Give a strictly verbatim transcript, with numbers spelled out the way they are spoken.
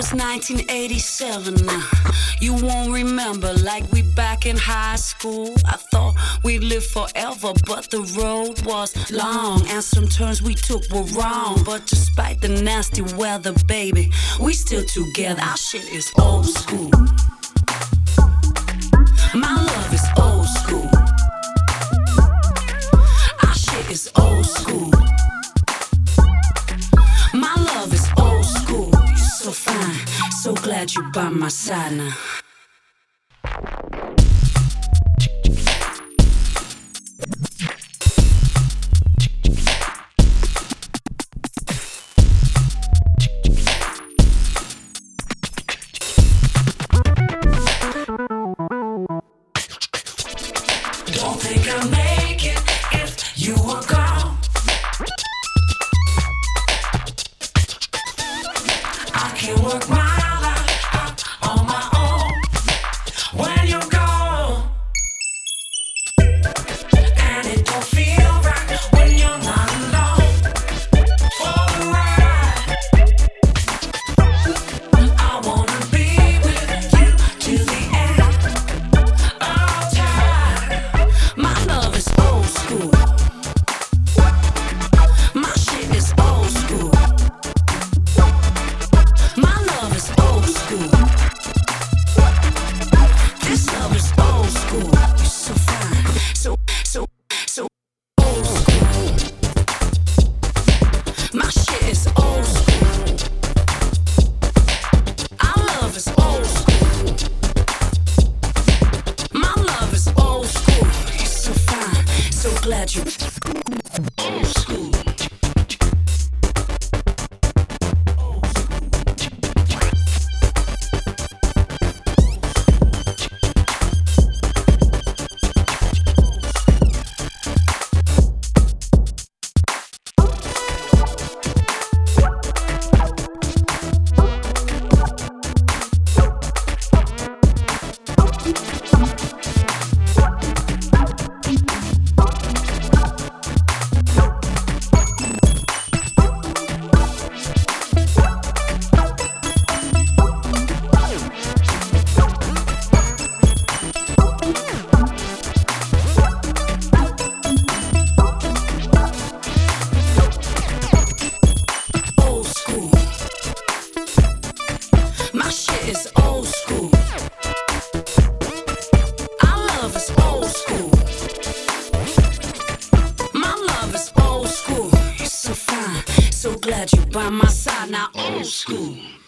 It's nineteen eighty-seven now. You won't remember, like we back in high school. I thought we'd live forever, but the road was long and some turns we took were wrong. But despite the nasty weather, baby, we still together. Our shit is old school. My love is old school. Our shit is old school. My love is old school. You're so fine, so glad you're by my side now. Don't think I'll make it if you were gone. I can work my life out on my own when you're gone. And it don't feel right when you're not alone for the ride. I wanna be with you till the end of time. My love is old school. My shit is old school. My love is old school. This love is old school. You're so fine, so, so, so old school. My shit is old school. Our love is old school. My love is old school. You're so fine, so glad you're old school. My shit is old school. Our love is old school. My love is old school. You're so fine, so glad you're by my side now. Old school.